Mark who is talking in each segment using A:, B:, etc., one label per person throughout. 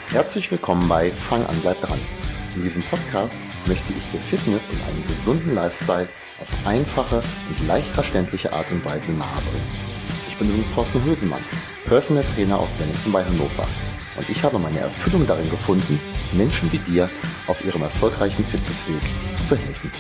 A: Herzlich willkommen bei Fang an, bleib dran. In diesem Podcast möchte ich dir Fitness und einen gesunden Lifestyle auf einfache und leicht verständliche Art und Weise nahebringen. Ich bin übrigens Thorsten Hösemann, Personal Trainer aus Wenningsen bei Hannover. Und ich habe meine Erfüllung darin gefunden, Menschen wie dir auf ihrem erfolgreichen Fitnessweg zu helfen.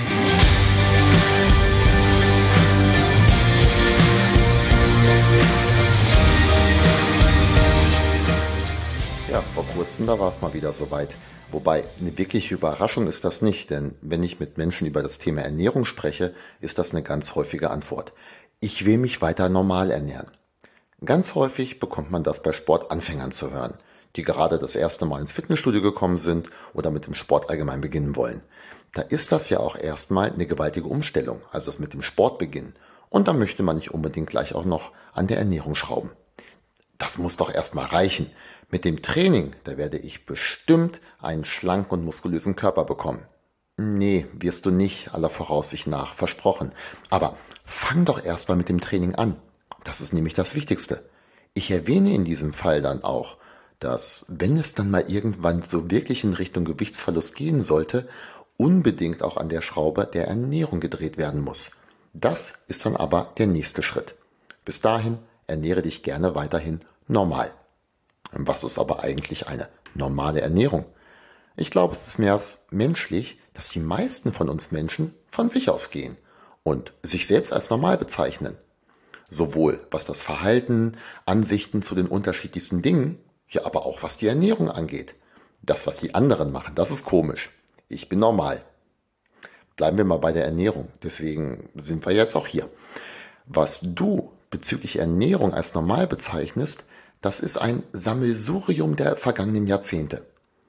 A: Ja, vor kurzem, da war es mal wieder soweit. Wobei, eine wirkliche Überraschung ist das nicht, denn wenn ich mit Menschen über das Thema Ernährung spreche, ist das eine ganz häufige Antwort. Ich will mich weiter normal ernähren. Ganz häufig bekommt man das bei Sportanfängern zu hören, die gerade das erste Mal ins Fitnessstudio gekommen sind oder mit dem Sport allgemein beginnen wollen. Da ist das ja auch erstmal eine gewaltige Umstellung, also das mit dem Sport beginnen. Und da möchte man nicht unbedingt gleich auch noch an der Ernährung schrauben. Das muss doch erstmal reichen. Mit dem Training, da werde ich bestimmt einen schlanken und muskulösen Körper bekommen. Nee, wirst du nicht, aller Voraussicht nach, versprochen. Aber fang doch erstmal mit dem Training an. Das ist nämlich das Wichtigste. Ich erwähne in diesem Fall dann auch, dass, wenn es dann mal irgendwann so wirklich in Richtung Gewichtsverlust gehen sollte, unbedingt auch an der Schraube der Ernährung gedreht werden muss. Das ist dann aber der nächste Schritt. Bis dahin ernähre dich gerne weiterhin normal. Was ist aber eigentlich eine normale Ernährung? Ich glaube, es ist mehr als menschlich, dass die meisten von uns Menschen von sich aus gehen und sich selbst als normal bezeichnen. Sowohl was das Verhalten, Ansichten zu den unterschiedlichsten Dingen, ja aber auch was die Ernährung angeht. Das, was die anderen machen, das ist komisch. Ich bin normal. Bleiben wir mal bei der Ernährung. Deswegen sind wir jetzt auch hier. Was du bezüglich Ernährung als normal bezeichnest, das ist ein Sammelsurium der vergangenen Jahrzehnte.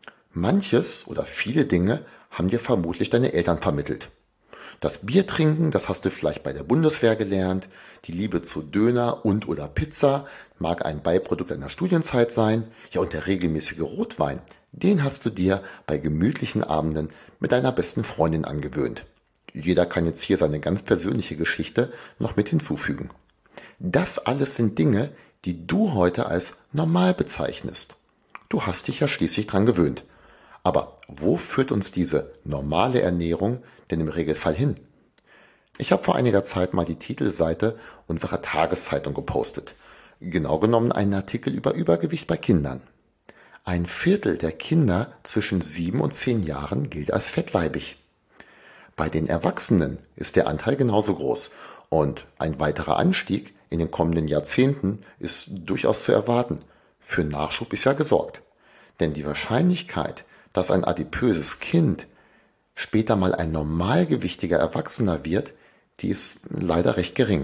A: Manches oder viele Dinge haben dir vermutlich deine Eltern vermittelt. Das Bier trinken, das hast du vielleicht bei der Bundeswehr gelernt. Die Liebe zu Döner und oder Pizza mag ein Beiprodukt einer Studienzeit sein. Ja, und der regelmäßige Rotwein, den hast du dir bei gemütlichen Abenden mit deiner besten Freundin angewöhnt. Jeder kann jetzt hier seine ganz persönliche Geschichte noch mit hinzufügen. Das alles sind Dinge, die du heute als normal bezeichnest. Du hast dich ja schließlich dran gewöhnt. Aber wo führt uns diese normale Ernährung denn im Regelfall hin? Ich habe vor einiger Zeit mal die Titelseite unserer Tageszeitung gepostet. Genau genommen einen Artikel über Übergewicht bei Kindern. Ein Viertel der Kinder zwischen 7 und 10 Jahren gilt als fettleibig. Bei den Erwachsenen ist der Anteil genauso groß und ein weiterer Anstieg in den kommenden Jahrzehnten ist durchaus zu erwarten. Für Nachschub ist ja gesorgt. Denn die Wahrscheinlichkeit, dass ein adipöses Kind später mal ein normalgewichtiger Erwachsener wird, die ist leider recht gering.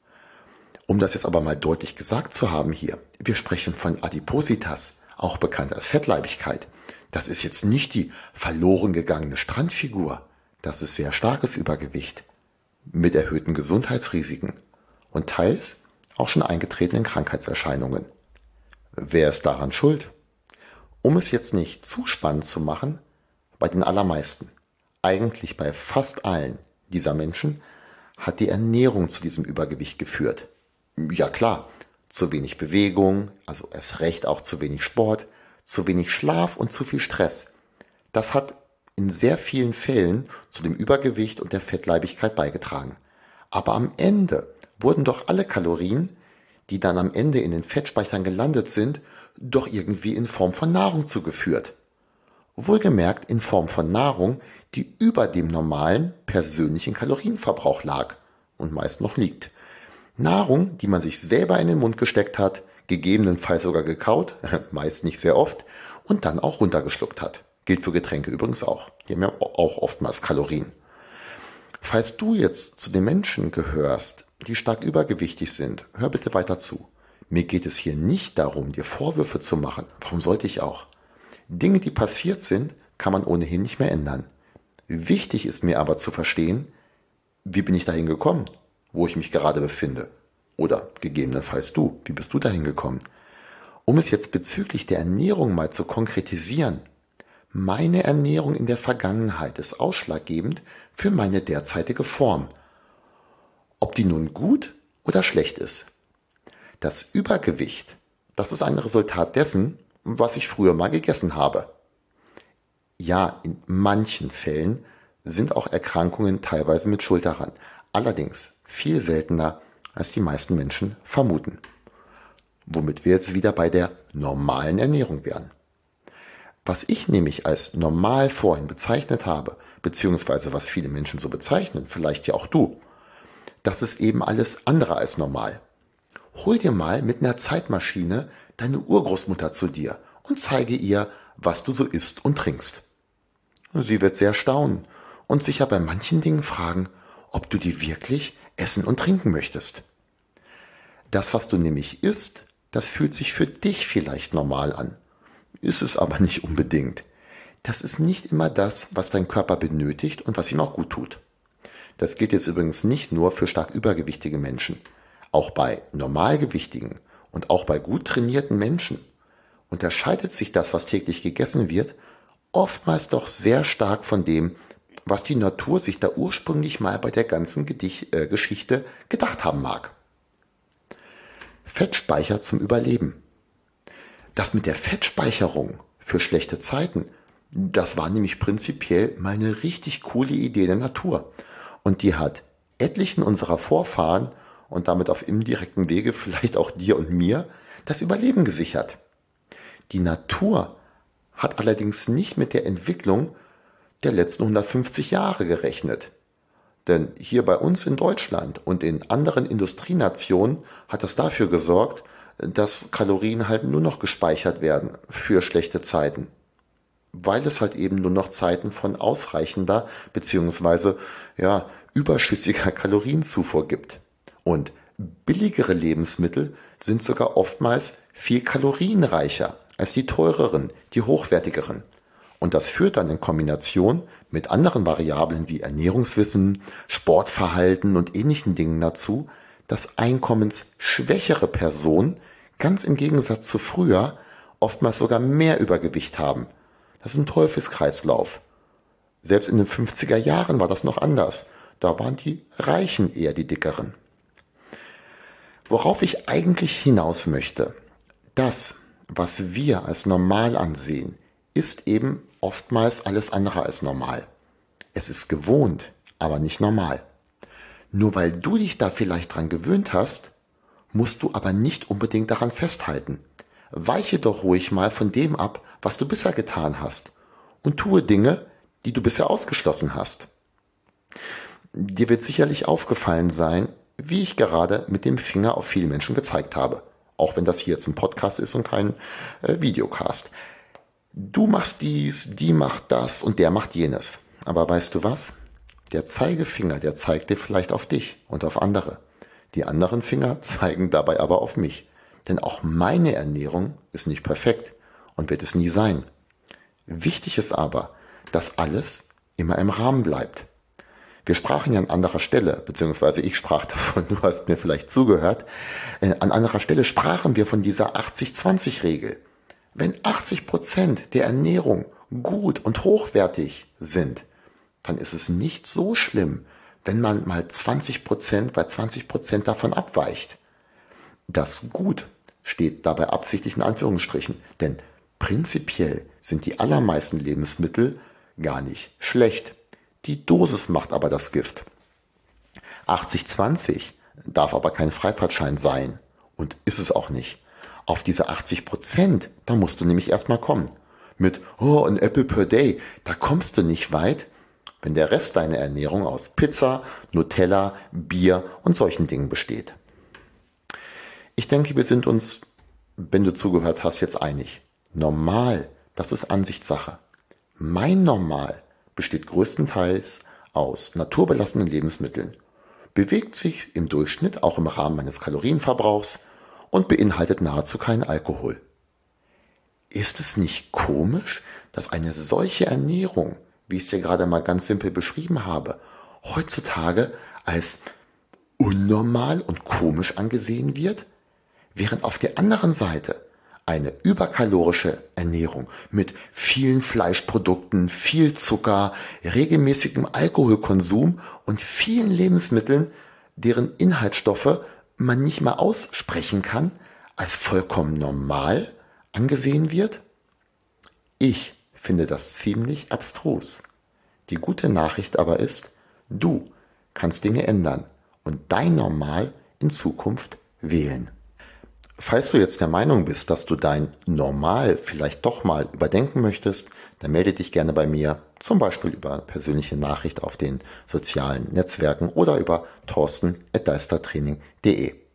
A: Um das jetzt aber mal deutlich gesagt zu haben hier, wir sprechen von Adipositas, auch bekannt als Fettleibigkeit. Das ist jetzt nicht die verloren gegangene Strandfigur. Das ist sehr starkes Übergewicht mit erhöhten Gesundheitsrisiken und teils auch schon eingetretenen Krankheitserscheinungen. Wer ist daran schuld? Um es jetzt nicht zu spannend zu machen, bei den allermeisten, eigentlich bei fast allen dieser Menschen, hat die Ernährung zu diesem Übergewicht geführt. Ja klar, zu wenig Bewegung, also erst recht auch zu wenig Sport, zu wenig Schlaf und zu viel Stress. Das hat in sehr vielen Fällen zu dem Übergewicht und der Fettleibigkeit beigetragen. Aber am Ende wurden doch alle Kalorien, die dann am Ende in den Fettspeichern gelandet sind, doch irgendwie in Form von Nahrung zugeführt. Wohlgemerkt in Form von Nahrung, die über dem normalen persönlichen Kalorienverbrauch lag und meist noch liegt. Nahrung, die man sich selber in den Mund gesteckt hat, gegebenenfalls sogar gekaut, meist nicht sehr oft, und dann auch runtergeschluckt hat. Gilt für Getränke übrigens auch. Die haben ja auch oftmals Kalorien. Falls du jetzt zu den Menschen gehörst, die stark übergewichtig sind, hör bitte weiter zu. Mir geht es hier nicht darum, dir Vorwürfe zu machen. Warum sollte ich auch? Dinge, die passiert sind, kann man ohnehin nicht mehr ändern. Wichtig ist mir aber zu verstehen, wie bin ich dahin gekommen, wo ich mich gerade befinde? Oder gegebenenfalls du, wie bist du dahin gekommen? Um es jetzt bezüglich der Ernährung mal zu konkretisieren. Meine Ernährung in der Vergangenheit ist ausschlaggebend für meine derzeitige Form. Ob die nun gut oder schlecht ist. Das Übergewicht, das ist ein Resultat dessen, was ich früher mal gegessen habe. Ja, in manchen Fällen sind auch Erkrankungen teilweise mit Schuld daran. Allerdings viel seltener, als die meisten Menschen vermuten. Womit wir jetzt wieder bei der normalen Ernährung wären. Was ich nämlich als normal vorhin bezeichnet habe, beziehungsweise was viele Menschen so bezeichnen, vielleicht ja auch du, das ist eben alles andere als normal. Hol dir mal mit einer Zeitmaschine deine Urgroßmutter zu dir und zeige ihr, was du so isst und trinkst. Sie wird sehr staunen und sicher bei manchen Dingen fragen, ob du die wirklich essen und trinken möchtest. Das, was du nämlich isst, das fühlt sich für dich vielleicht normal an, ist es aber nicht unbedingt. Das ist nicht immer das, was dein Körper benötigt und was ihm auch gut tut. Das gilt jetzt übrigens nicht nur für stark übergewichtige Menschen. Auch bei normalgewichtigen und auch bei gut trainierten Menschen unterscheidet sich das, was täglich gegessen wird, oftmals doch sehr stark von dem, was die Natur sich da ursprünglich mal bei der ganzen Geschichte gedacht haben mag. Fettspeicher zum Überleben. Das mit der Fettspeicherung für schlechte Zeiten, das war nämlich prinzipiell mal eine richtig coole Idee der Natur. Und die hat etlichen unserer Vorfahren und damit auf indirektem Wege vielleicht auch dir und mir das Überleben gesichert. Die Natur hat allerdings nicht mit der Entwicklung der letzten 150 Jahre gerechnet. Denn hier bei uns in Deutschland und in anderen Industrienationen hat das dafür gesorgt, dass Kalorien halt nur noch gespeichert werden für schlechte Zeiten. Weil es halt eben nur noch Zeiten von ausreichender bzw. überschüssiger Kalorienzufuhr gibt. Und billigere Lebensmittel sind sogar oftmals viel kalorienreicher als die teureren, die hochwertigeren. Und das führt dann in Kombination mit anderen Variablen wie Ernährungswissen, Sportverhalten und ähnlichen Dingen dazu, dass einkommensschwächere Personen ganz im Gegensatz zu früher oftmals sogar mehr Übergewicht haben. Das ist ein Teufelskreislauf. Selbst in den 50er Jahren war das noch anders. Da waren die Reichen eher die Dickeren. Worauf ich eigentlich hinaus möchte, das, was wir als normal ansehen, ist eben oftmals alles andere als normal. Es ist gewohnt, aber nicht normal. Nur weil du dich da vielleicht dran gewöhnt hast, musst du aber nicht unbedingt daran festhalten. Weiche doch ruhig mal von dem ab, was du bisher getan hast und tue Dinge, die du bisher ausgeschlossen hast. Dir wird sicherlich aufgefallen sein, wie ich gerade mit dem Finger auf viele Menschen gezeigt habe, auch wenn das hier jetzt ein Podcast ist und kein Videocast. Du machst dies, die macht das und der macht jenes. Aber weißt du was? Der Zeigefinger, der zeigt dir vielleicht auf dich und auf andere. Die anderen Finger zeigen dabei aber auf mich. Denn auch meine Ernährung ist nicht perfekt und wird es nie sein. Wichtig ist aber, dass alles immer im Rahmen bleibt. Wir sprachen ja an anderer Stelle, beziehungsweise ich sprach davon, du hast mir vielleicht zugehört, an anderer Stelle sprachen wir von dieser 80-20-Regel. Wenn 80% der Ernährung gut und hochwertig sind, dann ist es nicht so schlimm, wenn man mal 20% bei 20% davon abweicht. Das Gut steht dabei absichtlich in Anführungsstrichen, denn prinzipiell sind die allermeisten Lebensmittel gar nicht schlecht. Die Dosis macht aber das Gift. 80-20 darf aber kein Freifahrtschein sein und ist es auch nicht. Auf diese 80%, da musst du nämlich erstmal kommen. Mit, ein Apple per Day, da kommst du nicht weit, wenn der Rest deiner Ernährung aus Pizza, Nutella, Bier und solchen Dingen besteht. Ich denke, wir sind uns, wenn du zugehört hast, jetzt einig. Normal, das ist Ansichtssache. Mein Normal besteht größtenteils aus naturbelassenen Lebensmitteln, bewegt sich im Durchschnitt auch im Rahmen meines Kalorienverbrauchs und beinhaltet nahezu keinen Alkohol. Ist es nicht komisch, dass eine solche Ernährung, wie ich es dir gerade mal ganz simpel beschrieben habe, heutzutage als unnormal und komisch angesehen wird, während auf der anderen Seite eine überkalorische Ernährung mit vielen Fleischprodukten, viel Zucker, regelmäßigem Alkoholkonsum und vielen Lebensmitteln, deren Inhaltsstoffe man nicht mal aussprechen kann, als vollkommen normal, angesehen wird? Ich finde das ziemlich abstrus. Die gute Nachricht aber ist, du kannst Dinge ändern und dein Normal in Zukunft wählen. Falls du jetzt der Meinung bist, dass du dein Normal vielleicht doch mal überdenken möchtest, dann melde dich gerne bei mir, zum Beispiel über persönliche Nachricht auf den sozialen Netzwerken oder über torsten@deistertraining.de.